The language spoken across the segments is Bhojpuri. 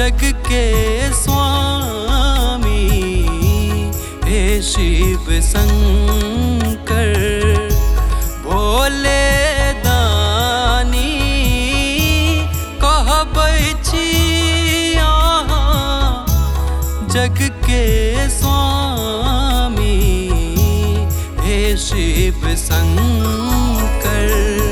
जग के स्वामी हे शिव शंकर, भोले दानी कहबै छी अहाँ जग के स्वामी हे शिव शंकर।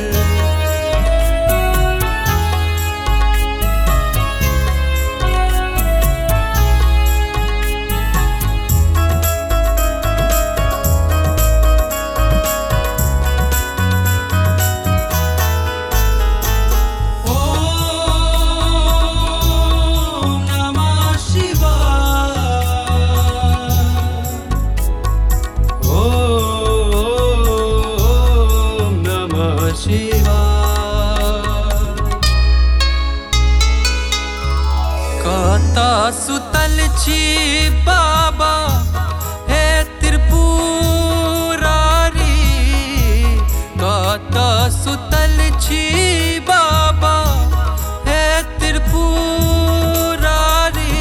कता सुतल छी बाबा हे त्रिपुरारी, कता सुतल छी बाबा हे त्रिपुरारी,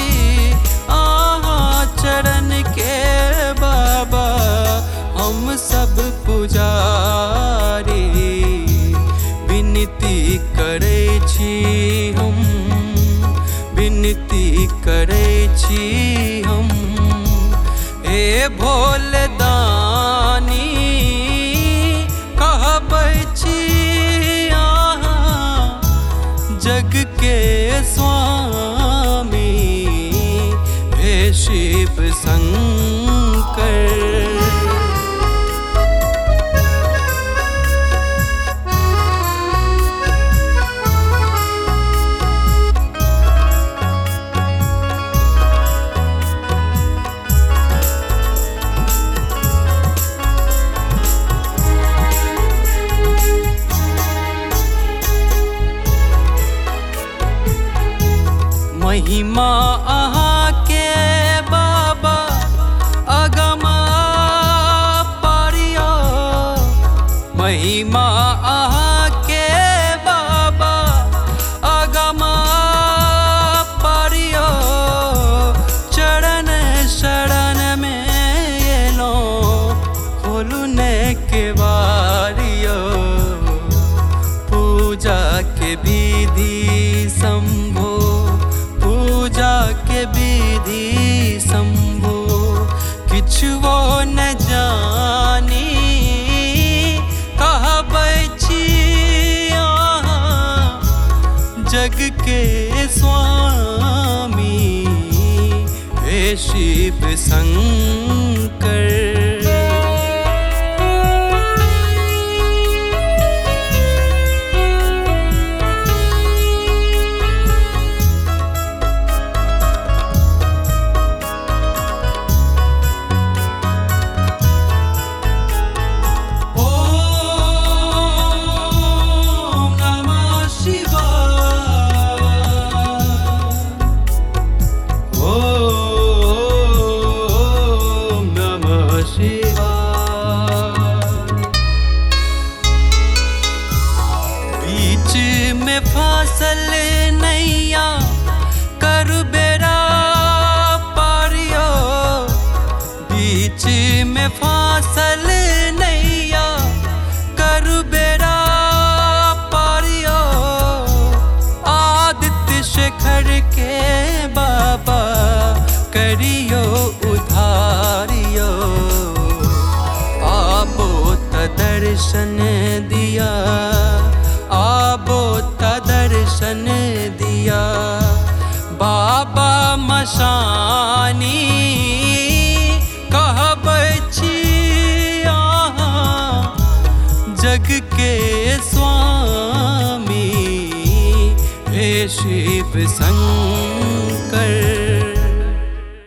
अहाँ चरण के बाबा हम सब पुजारी, विनती करै छी हम, विनती करै छी हम हे भोले दानी कहबै छी अहाँ जग के स्वामी हे शिव शंकर। महिमा अहाँ के बाबा अगमा पारियो, महिमा अहाँ के बाबा अगमा पारियो, चरण शरण में एलो खोलू ने केवारियो, पूजा के विधि शंभो, पूजा के विधि शंभो, किछुओ न जानी कहबै छी अहाँ जग के स्वामी हे शिव शंकर। बीच में फासल नैया कर बेरा पारियो, बीच में फासल नैया कर बेरा पारियो, आदित्य शेखर के बाबा करियो उधारियो, आबो त दर्शन दिया, आबो त दर्शन दिया, बाबा मशानी कहबै छी अहाँ जग के स्वामी हे शिव शंकर।